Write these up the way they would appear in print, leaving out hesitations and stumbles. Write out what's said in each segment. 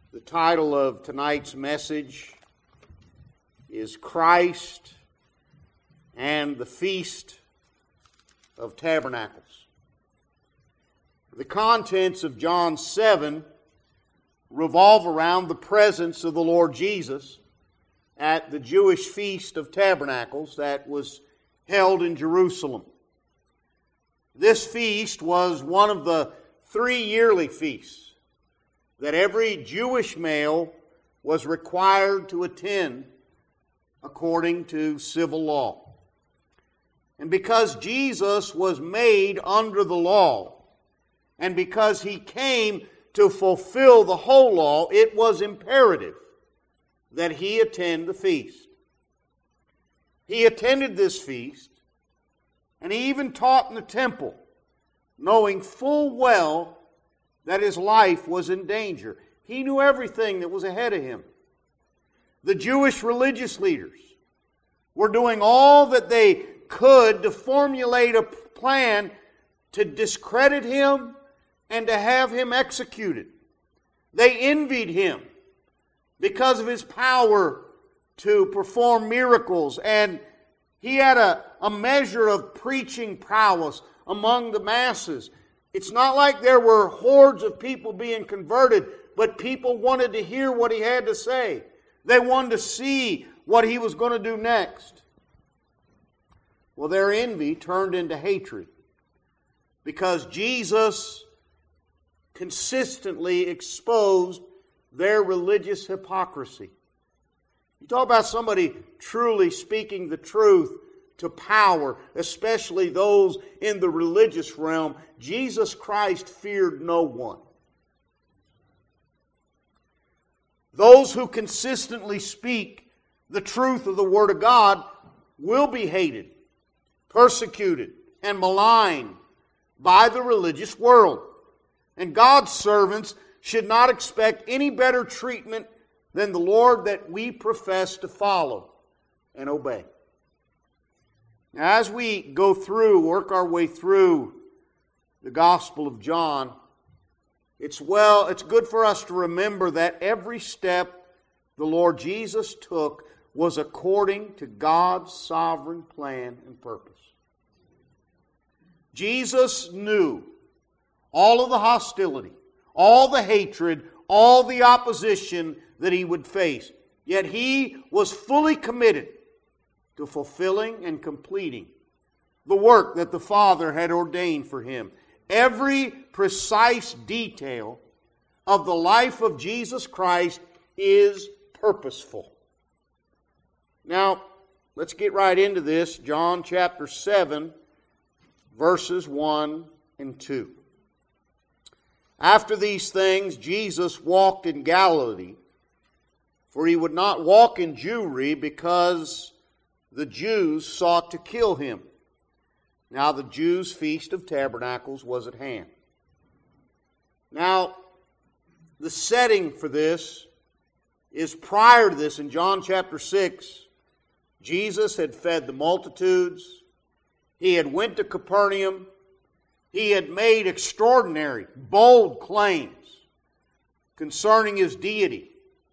The title of tonight's message is Christ and the Feast of Tabernacles. The contents of John 7 revolve around the presence of the Lord Jesus at the Jewish Feast of Tabernacles that was held in Jerusalem. This feast was one of the 3 yearly feasts that every Jewish male was required to attend according to civil law. And because Jesus was made under the law, and because He came to fulfill the whole law, it was imperative that He attend the feast. He attended this feast, and He even taught in the temple, knowing full well that His life was in danger. He knew everything that was ahead of Him. The Jewish religious leaders were doing all that they could to formulate a plan to discredit Him and to have Him executed. They envied Him because of His power to perform miracles, and He had a measure of preaching prowess among the masses. It's not like there were hordes of people being converted, but people wanted to hear what He had to say. They wanted to see what He was going to do next. Well, their envy turned into hatred because Jesus consistently exposed their religious hypocrisy. You talk about somebody truly speaking the truth to power, especially those in the religious realm. Jesus Christ feared no one. Those who consistently speak the truth of the Word of God will be hated, persecuted, and maligned by the religious world. And God's servants should not expect any better treatment than the Lord that we profess to follow and obey. Now, as we go through, work our way through the Gospel of John, it's good for us to remember that every step the Lord Jesus took was according to God's sovereign plan and purpose. Jesus knew all of the hostility, all the hatred, all the opposition that He would face. Yet He was fully committed to fulfilling and completing the work that the Father had ordained for Him. Every precise detail of the life of Jesus Christ is purposeful. Now, let's get right into this. John chapter 7, verses 1 and 2. After these things, Jesus walked in Galilee, for He would not walk in Jewry because the Jews sought to kill Him. Now the Jews' Feast of Tabernacles was at hand. Now, the setting for this is prior to this. In John chapter 6, Jesus had fed the multitudes. He had went to Capernaum. He had made extraordinary, bold claims concerning His deity.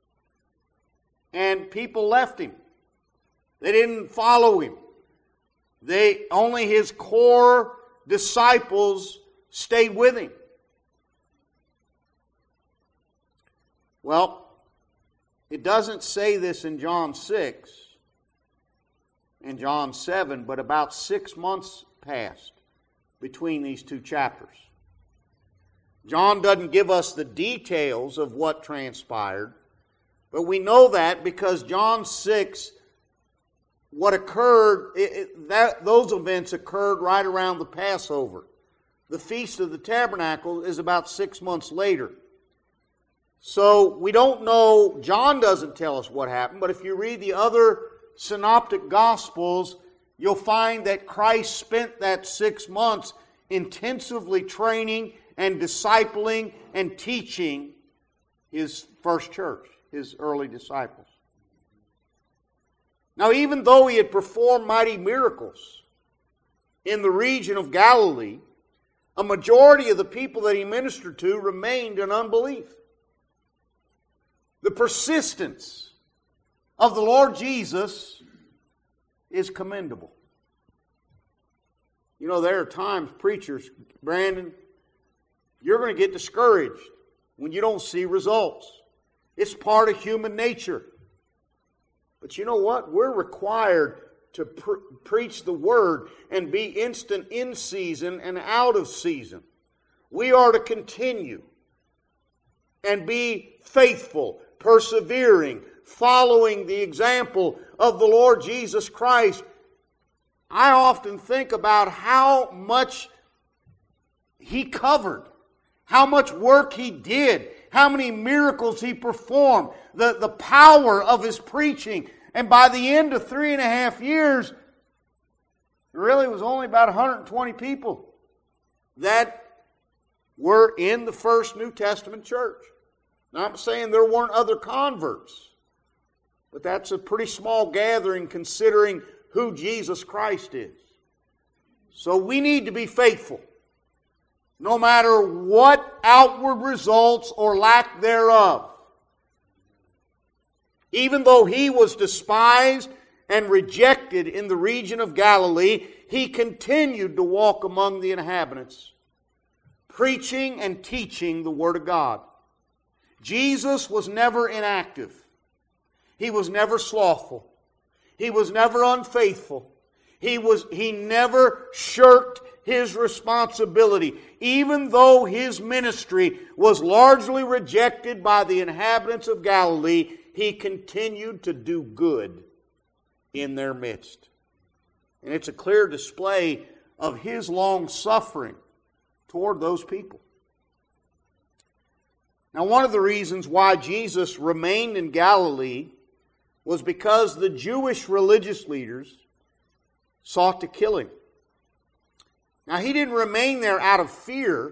And people left Him. They didn't follow Him. Only His core disciples stayed with Him. Well, it doesn't say this in John 6 and John 7, but about 6 months passed between these two chapters. John doesn't give us the details of what transpired, but we know that because John 6, what occurred, those events occurred right around the Passover. The Feast of the Tabernacle is about 6 months later. So we don't know, John doesn't tell us what happened, but if you read the other synoptic Gospels, you'll find that Christ spent that 6 months intensively training and discipling and teaching His first church, His early disciples. Now, even though He had performed mighty miracles in the region of Galilee, a majority of the people that He ministered to remained in unbelief. The persistence of the Lord Jesus is commendable. You know, there are times, preachers, Brandon, you're going to get discouraged when you don't see results. It's part of human nature. But you know what? We're required to preach the Word and be instant in season and out of season. We are to continue and be faithful, persevering, following the example of the Lord Jesus Christ. I often think about how much He covered, how much work He did, how many miracles He performed, the power of His preaching. And by the end of 3.5 years, there really was only about 120 people that were in the first New Testament church. Now, I'm saying there weren't other converts, but that's a pretty small gathering considering who Jesus Christ is. So we need to be faithful, no matter what outward results or lack thereof. Even though He was despised and rejected in the region of Galilee, He continued to walk among the inhabitants, preaching and teaching the Word of God. Jesus was never inactive. He was never slothful. He was never unfaithful. He never shirked His responsibility. Even though His ministry was largely rejected by the inhabitants of Galilee, He continued to do good in their midst. And it's a clear display of His long suffering toward those people. Now, one of the reasons why Jesus remained in Galilee was because the Jewish religious leaders sought to kill Him. Now, He didn't remain there out of fear,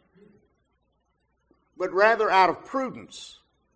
but rather out of prudence.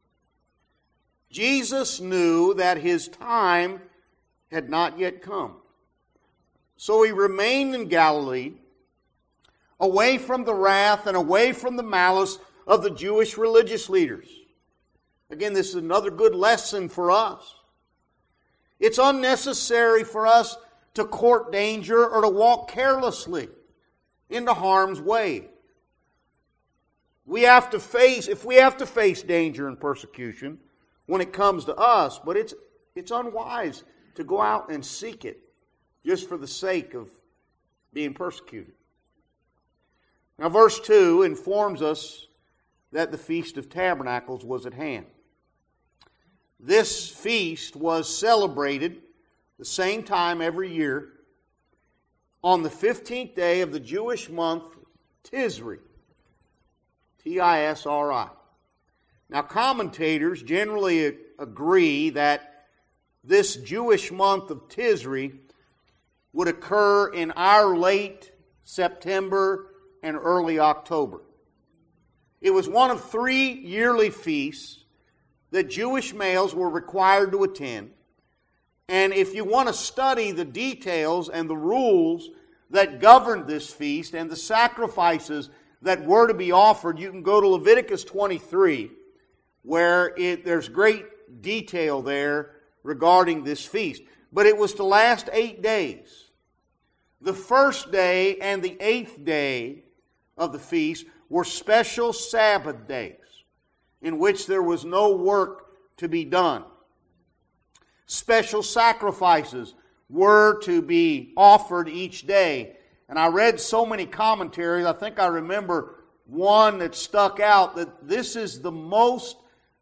Jesus knew that His time had not yet come. So He remained in Galilee, away from the wrath and away from the malice of the Jewish religious leaders. Again, this is another good lesson for us. It's unnecessary for us to court danger or to walk carelessly into harm's way. If we have to face danger and persecution when it comes to us, but it's unwise to go out and seek it just for the sake of being persecuted. Now, verse 2 informs us that the Feast of Tabernacles was at hand. This feast was celebrated the same time every year on the 15th day of the Jewish month Tisri. T-I-S-R-I. Now, commentators generally agree that this Jewish month of Tisri would occur in our late September and early October. It was one of 3 yearly feasts that Jewish males were required to attend. And if you want to study the details and the rules that governed this feast and the sacrifices that were to be offered, you can go to Leviticus 23, where there's great detail there regarding this feast. But it was to last 8 days. The first day and the 8th day of the feast were special Sabbath days in which there was no work to be done. Special sacrifices were to be offered each day. And I read so many commentaries, I think I remember one that stuck out, that this is the most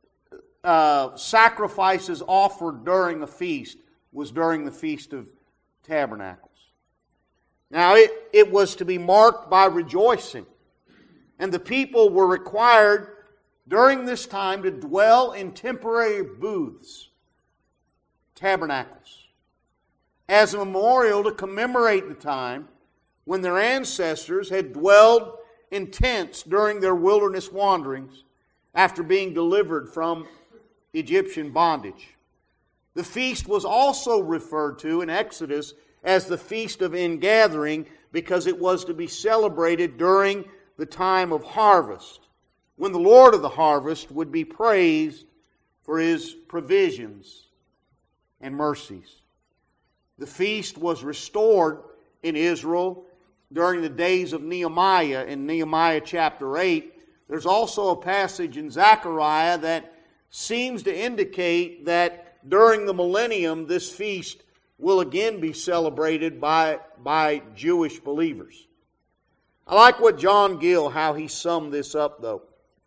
sacrifices offered during a feast was during the Feast of Tabernacles. Now, it was to be marked by rejoicing. And the people were required during this time to dwell in temporary booths, tabernacles, as a memorial to commemorate the time when their ancestors had dwelled in tents during their wilderness wanderings after being delivered from Egyptian bondage. The feast was also referred to in Exodus as the Feast of Ingathering because it was to be celebrated during the time of harvest, when the Lord of the harvest would be praised for His provisions and mercies. The feast was restored in Israel during the days of Nehemiah in Nehemiah chapter 8. There's also a passage in Zechariah that seems to indicate that during the millennium this feast will again be celebrated by Jewish believers. I like what John Gill, how he summed this up though.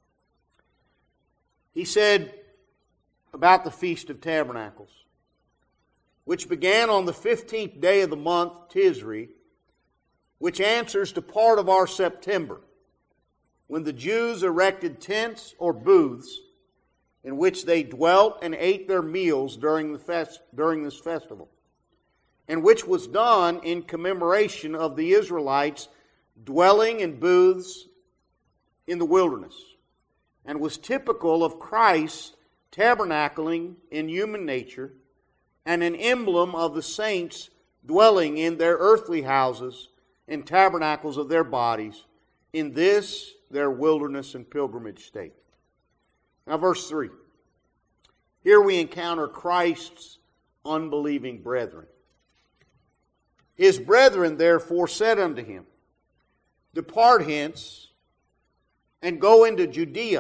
He said about the Feast of Tabernacles, which began on the 15th day of the month, Tisri, which answers to part of our September, when the Jews erected tents or booths in which they dwelt and ate their meals during this festival, and which was done in commemoration of the Israelites dwelling in booths in the wilderness, and was typical of Christ tabernacling in human nature, and an emblem of the saints dwelling in their earthly houses and tabernacles of their bodies in this their wilderness and pilgrimage state. Now verse 3. Here we encounter Christ's unbelieving brethren. His brethren therefore said unto him, Depart hence, and go into Judea,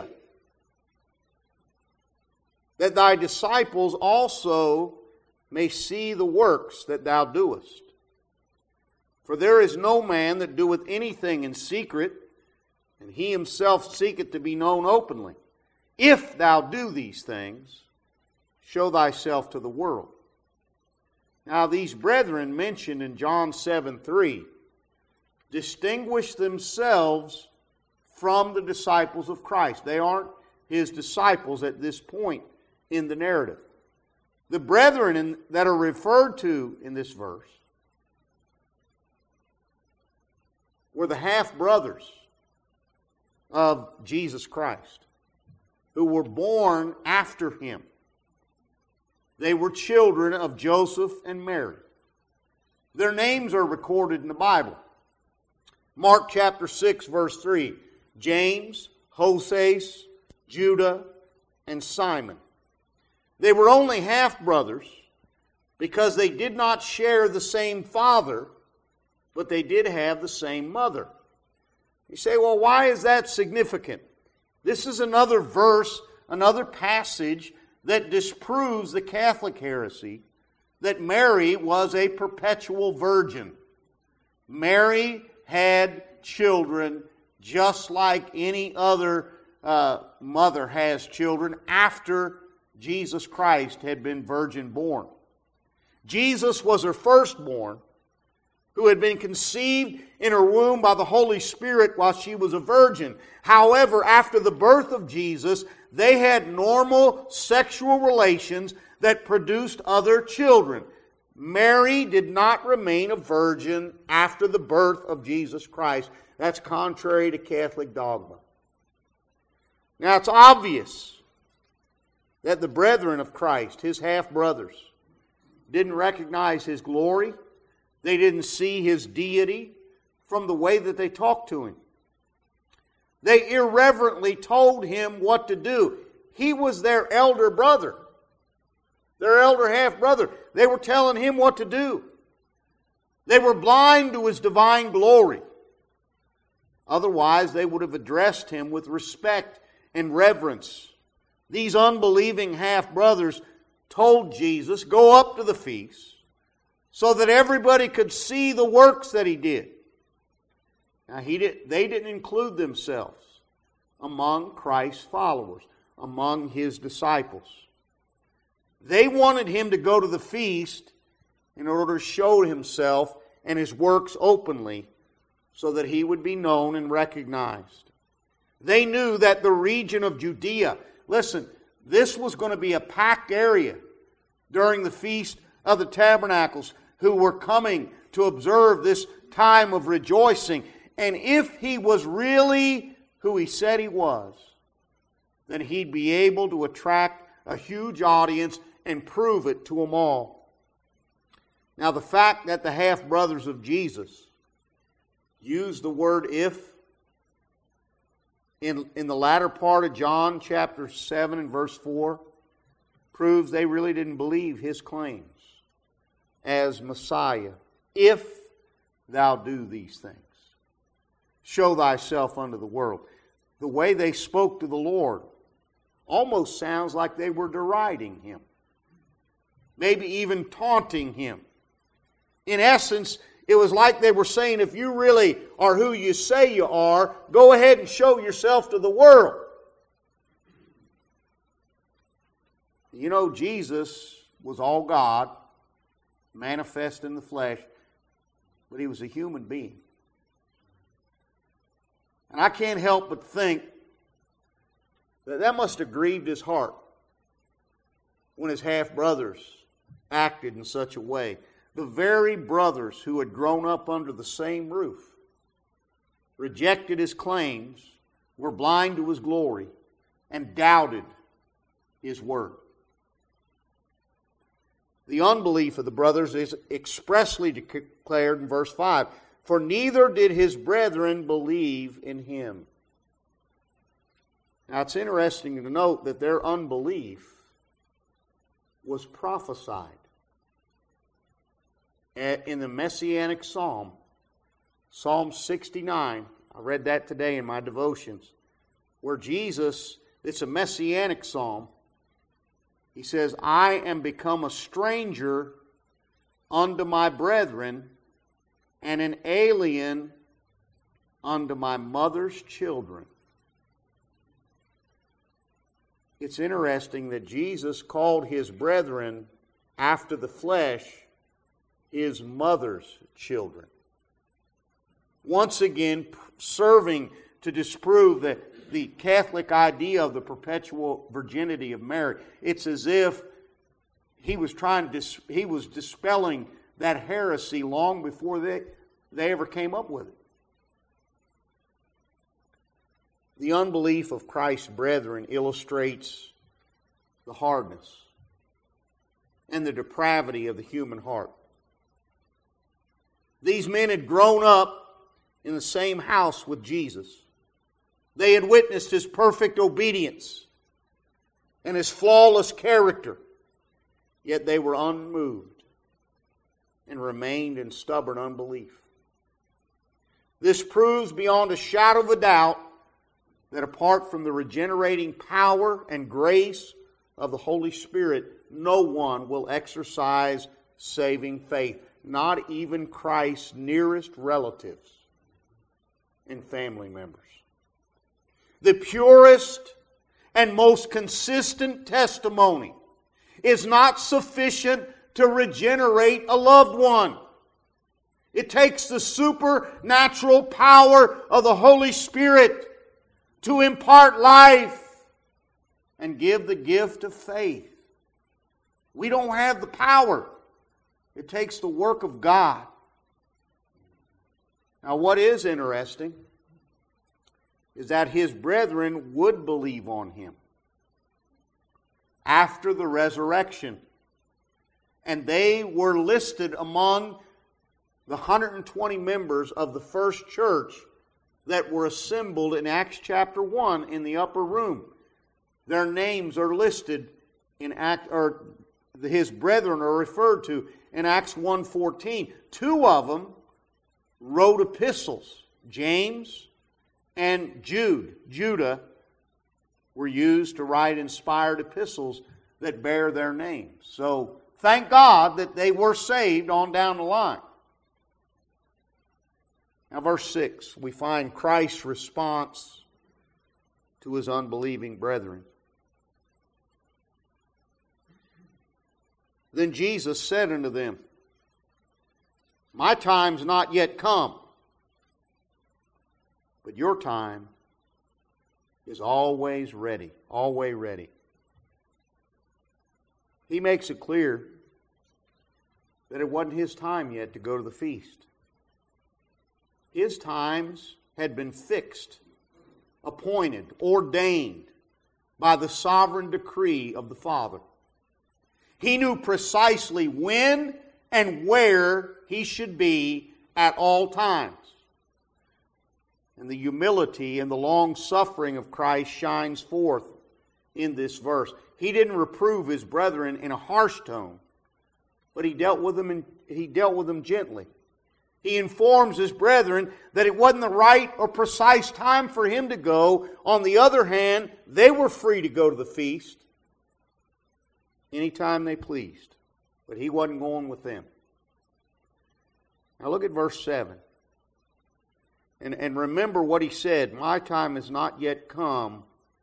that thy disciples also may see the works that thou doest. For there is no man that doeth anything in secret, and he himself seeketh to be known openly. If thou do these things, show thyself to the world. Now these brethren mentioned in John 7:3 distinguish themselves from the disciples of Christ. They aren't His disciples at this point in the narrative. The brethren that are referred to in this verse were the half-brothers of Jesus Christ, who were born after Him. They were children of Joseph and Mary. Their names are recorded in the Bible. Mark chapter 6, verse 3. James, Joses, Judah, and Simon. They were only half-brothers because they did not share the same father, but they did have the same mother. You say, well, why is that significant? This is another verse, another passage that disproves the Catholic heresy that Mary was a perpetual virgin. Mary had children just like any other mother has children after Jesus Christ had been virgin born. Jesus was her firstborn, who had been conceived in her womb by the Holy Spirit while she was a virgin. However, after the birth of Jesus, they had normal sexual relations that produced other children. Mary did not remain a virgin after the birth of Jesus Christ. That's contrary to Catholic dogma. Now it's obvious that the brethren of Christ, His half-brothers, didn't recognize His glory. They didn't see His deity from the way that they talked to Him. They irreverently told Him what to do. He was their elder brother, their elder half-brother. They were telling Him what to do. They were blind to His divine glory. Otherwise, they would have addressed Him with respect and reverence. These unbelieving half-brothers told Jesus, go up to the feast so that everybody could see the works that He did. Now, they didn't include themselves among Christ's followers, among His disciples. They wanted Him to go to the feast in order to show Himself and His works openly so that He would be known and recognized. They knew that the region of Judea, listen, this was going to be a packed area during the Feast of the Tabernacles, who were coming to observe this time of rejoicing. And if He was really who He said He was, then He'd be able to attract a huge audience and prove it to them all. Now, the fact that the half-brothers of Jesus used the word if in the latter part of John chapter 7 and verse 4 proves they really didn't believe His claims as Messiah. If thou do these things, show thyself unto the world. The way they spoke to the Lord almost sounds like they were deriding Him, maybe even taunting Him. In essence, it was like they were saying, if you really are who you say you are, go ahead and show yourself to the world. You know, Jesus was all God, manifest in the flesh, but He was a human being. And I can't help but think that that must have grieved His heart when His half-brothers acted in such a way. The very brothers who had grown up under the same roof, rejected His claims, were blind to His glory, and doubted His word. The unbelief of the brothers is expressly declared in verse 5. For neither did His brethren believe in Him. Now it's interesting to note that their unbelief was prophesied in the Messianic Psalm, Psalm 69. I read that today in my devotions, where Jesus, it's a Messianic Psalm. He says, I am become a stranger unto my brethren, and an alien unto my mother's children. It's interesting that Jesus called His brethren after the flesh His mother's children. Once again, serving to disprove the Catholic idea of the perpetual virginity of Mary. It's as if He was dispelling that heresy long before they ever came up with it. The unbelief of Christ's brethren illustrates the hardness and the depravity of the human heart. These men had grown up in the same house with Jesus. They had witnessed His perfect obedience and His flawless character, yet they were unmoved and remained in stubborn unbelief. This proves beyond a shadow of a doubt that apart from the regenerating power and grace of the Holy Spirit, no one will exercise saving faith, not even Christ's nearest relatives and family members. The purest and most consistent testimony is not sufficient to regenerate a loved one. It takes the supernatural power of the Holy Spirit to impart life and give the gift of faith. We don't have the power. It takes the work of God. Now, what is interesting is that His brethren would believe on Him after the resurrection. And they were listed among the 120 members of the first church that were assembled in Acts chapter 1 in the upper room. Their names are listed in His brethren are referred to in Acts 1:14. Two of them wrote epistles. James and Judah were used to write inspired epistles that bear their names. So thank God that they were saved on down the line. Now, verse 6, we find Christ's response to His unbelieving brethren. Then Jesus said unto them, My time's not yet come, but your time is always ready. Always ready. He makes it clear that it wasn't His time yet to go to the feast. His times had been fixed, appointed, ordained by the sovereign decree of the Father. He knew precisely when and where He should be at all times. And the humility and the long suffering of Christ shines forth in this verse. he didn't reprove his brethren in a harsh tone, but he dealt with them gently. He informs his brethren that it wasn't the right or precise time for him to go. On the other hand, they were free to go to the feast anytime they pleased, but he wasn't going with them. Now look at verse 7. And remember what he said, my time has not yet come,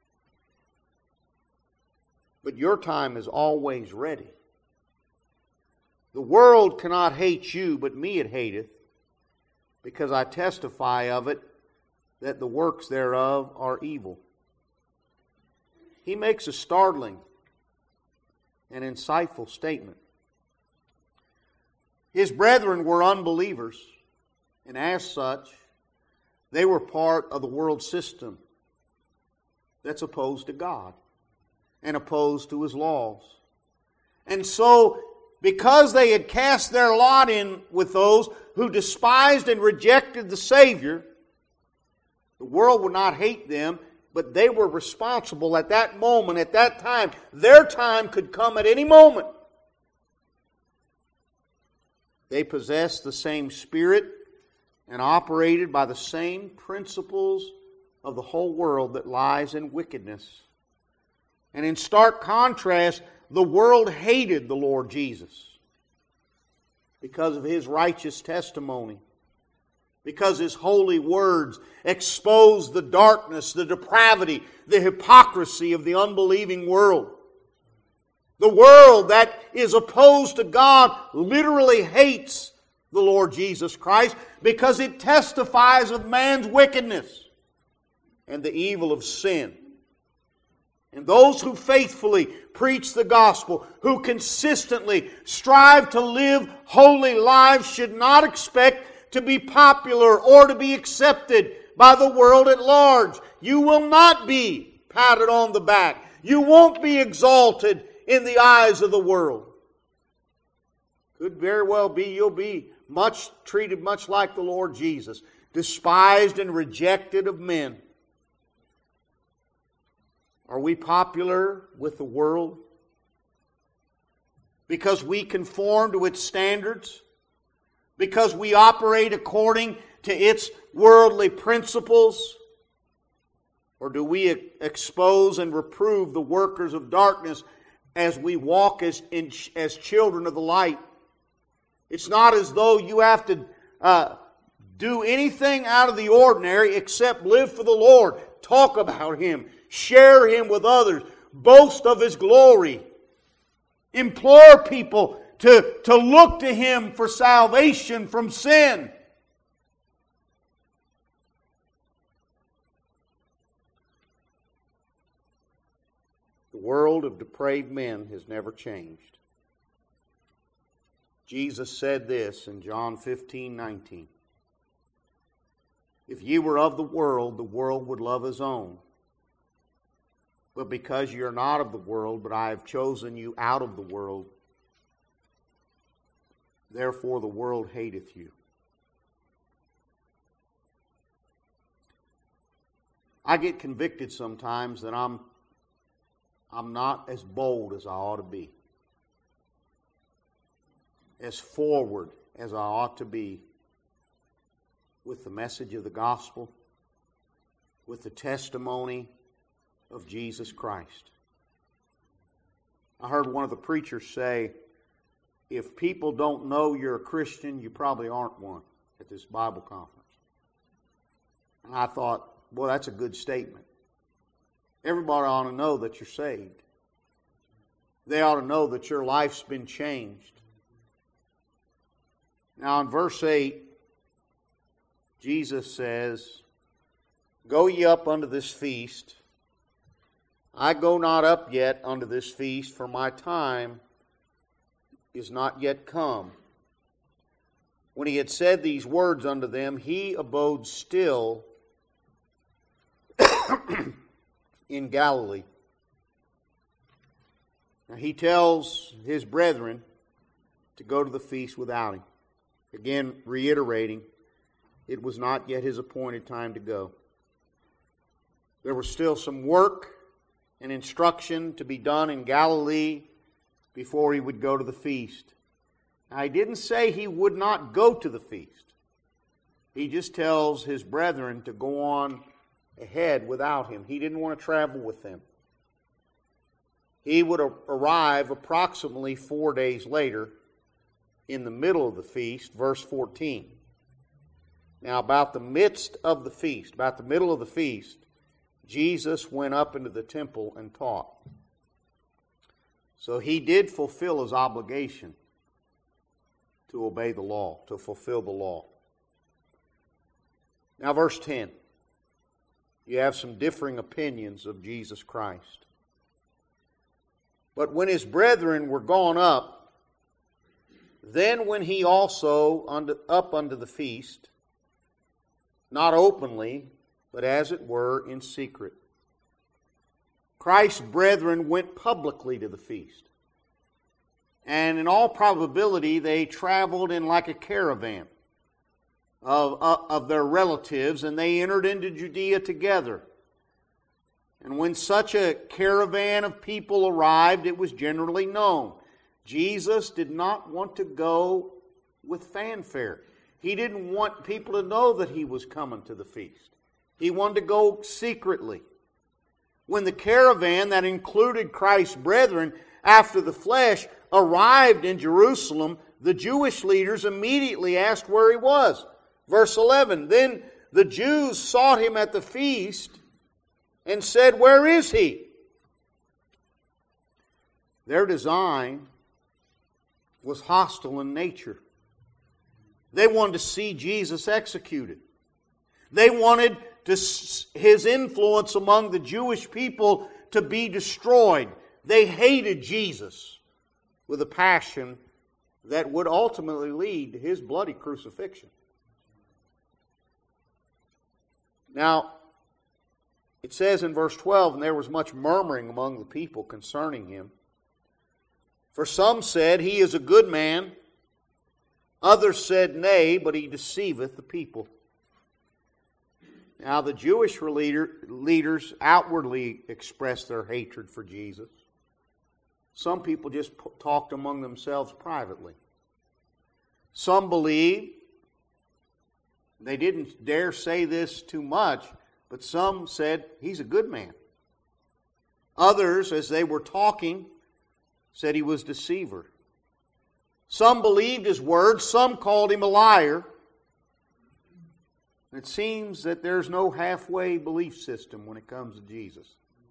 but your time is always ready. The world cannot hate you, but me it hateth, because I testify of it that the works thereof are evil. He makes a startling and insightful statement. His brethren were unbelievers, and as such, they were part of the world system that's opposed to God and opposed to His laws. And so, because they had cast their lot in with those who despised and rejected the Savior, the world would not hate them, but they were responsible at that moment, at that time. Their time could come at any moment. They possessed the same spirit and operated by the same principles of the whole world that lies in wickedness. And in stark contrast, the world hated the Lord Jesus because of His righteous testimony, because His holy words exposed the darkness, the depravity, the hypocrisy of the unbelieving world. The world that is opposed to God literally hates the Lord Jesus Christ because it testifies of man's wickedness and the evil of sin. And those who faithfully preach the gospel, who consistently strive to live holy lives, should not expect to be popular or to be accepted by the world at large. You will not be patted on the back. You won't be exalted in the eyes of the world. Could very well be you'll be treated much like the Lord Jesus, despised and rejected of men. Are we popular with the world because we conform to its standards? Because we operate according to its worldly principles? Or do we expose and reprove the workers of darkness as we walk as children of the light? It's not as though you have to do anything out of the ordinary except live for the Lord, talk about Him, share Him with others, boast of His glory, implore people to look to Him for salvation from sin. The world of depraved men has never changed. Jesus said this in John 15:19. If ye were of the world would love his own. But because you are not of the world, but I have chosen you out of the world, therefore the world hateth you. I get convicted sometimes that I'm not as bold as I ought to be, as forward as I ought to be with the message of the gospel, with the testimony of Jesus Christ. I heard one of the preachers say, if people don't know you're a Christian, you probably aren't one, at this Bible conference. And I thought, boy, that's a good statement. Everybody ought to know that you're saved. They ought to know that your life's been changed. Now in verse 8, Jesus says, Go ye up unto this feast. I go not up yet unto this feast, for my time is not yet come. When he had said these words unto them, he abode still in Galilee. Now he tells his brethren to go to the feast without him. Again, reiterating, it was not yet his appointed time to go. There was still some work and instruction to be done in Galilee before he would go to the feast. Now, he didn't say he would not go to the feast. He just tells his brethren to go on ahead without him. He didn't want to travel with them. He would arrive approximately 4 days later in the middle of the feast, verse 14. Now, about the midst of the feast, about the middle of the feast, Jesus went up into the temple and taught. So he did fulfill his obligation to obey the law, to fulfill the law. Now, verse 10. You have some differing opinions of Jesus Christ. But when his brethren were gone up, then went he also up unto the feast, not openly, but as it were in secret. Christ's brethren went publicly to the feast. And in all probability, they traveled in like a caravan of their relatives, and they entered into Judea together. And when such a caravan of people arrived, it was generally known. Jesus did not want to go with fanfare. He didn't want people to know that he was coming to the feast. He wanted to go secretly. When the caravan that included Christ's brethren after the flesh arrived in Jerusalem, the Jewish leaders immediately asked where he was. Verse 11, then the Jews sought him at the feast and said, where is he? Their design was hostile in nature. They wanted to see Jesus executed. They wanted his influence among the Jewish people to be destroyed. They hated Jesus with a passion that would ultimately lead to his bloody crucifixion. Now, it says in verse 12, and there was much murmuring among the people concerning him. For some said, he is a good man. Others said, nay, but he deceiveth the people. Now, the Jewish leaders outwardly expressed their hatred for Jesus. Some people just talked among themselves privately. Some believed, they didn't dare say this too much, but some said, he's a good man. Others, as they were talking, said he was a deceiver. Some believed his words, some called him a liar. It seems that there's no halfway belief system when it comes to Jesus.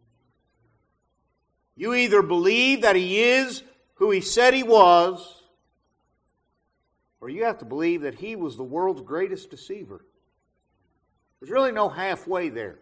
You either believe that he is who he said he was, or you have to believe that he was the world's greatest deceiver. There's really no halfway there.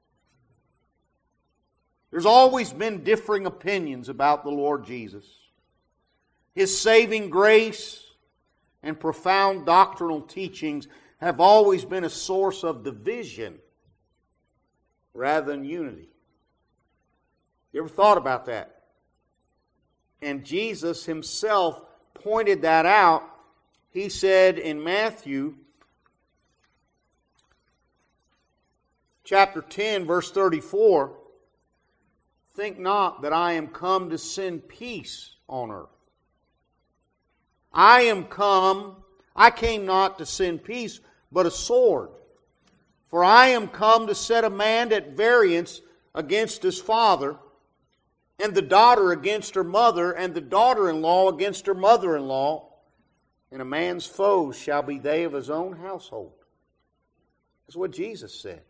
There's always been differing opinions about the Lord Jesus. His saving grace and profound doctrinal teachings have always been a source of division rather than unity. You ever thought about that? And Jesus himself pointed that out. He said in Matthew chapter 10, verse 34, think not that I am come to send peace on earth. I came not to send peace, but a sword. For I am come to set a man at variance against his father, and the daughter against her mother, and the daughter-in-law against her mother-in-law. And a man's foes shall be they of his own household. That's what Jesus said.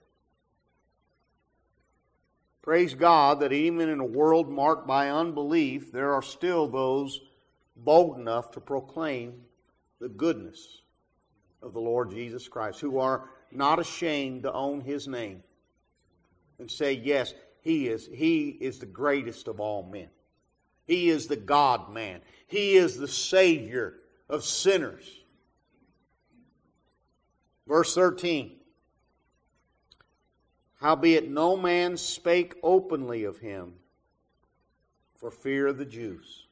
Praise God that even in a world marked by unbelief, there are still those bold enough to proclaim the goodness of the Lord Jesus Christ, who are not ashamed to own his name and say, yes, he is the greatest of all men. He is the God-man. He is the Savior of sinners. Verse 13. Howbeit no man spake openly of him for fear of the Jews.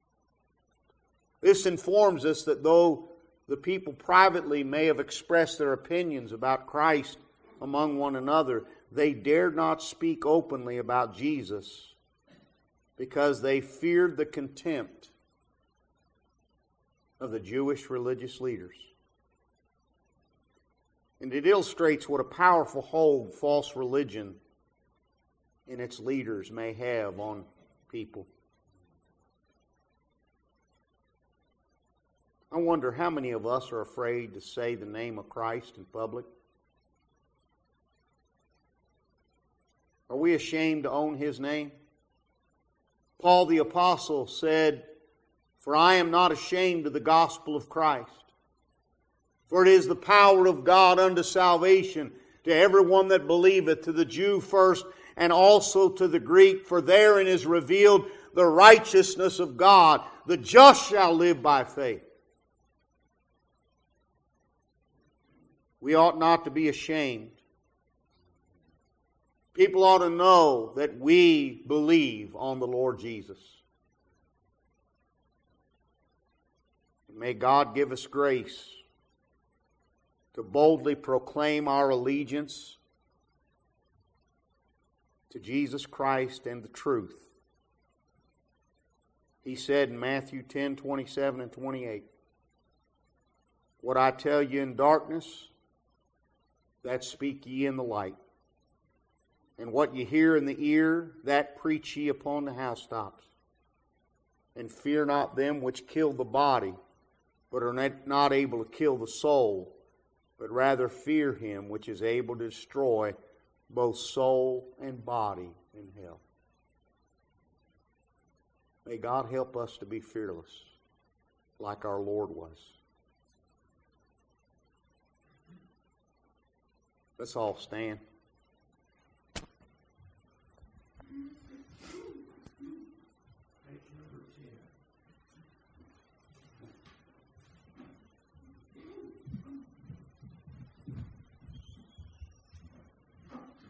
This informs us that though the people privately may have expressed their opinions about Christ among one another, they dared not speak openly about Jesus because they feared the contempt of the Jewish religious leaders. And it illustrates what a powerful hold false religion and its leaders may have on people. I wonder how many of us are afraid to say the name of Christ in public? Are we ashamed to own His name? Paul the Apostle said, "For I am not ashamed of the gospel of Christ. For it is the power of God unto salvation to everyone that believeth, to the Jew first, and also to the Greek. For therein is revealed the righteousness of God. The just shall live by faith." We ought not to be ashamed. People ought to know that we believe on the Lord Jesus. And may God give us grace to boldly proclaim our allegiance to Jesus Christ and the truth. He said in Matthew 10:27 and 28, "What I tell you in darkness, that speak ye in the light. And what ye hear in the ear, that preach ye upon the housetops. And fear not them which kill the body, but are not able to kill the soul, but rather fear Him which is able to destroy both soul and body in hell." May God help us to be fearless, like our Lord was. Let's all stand.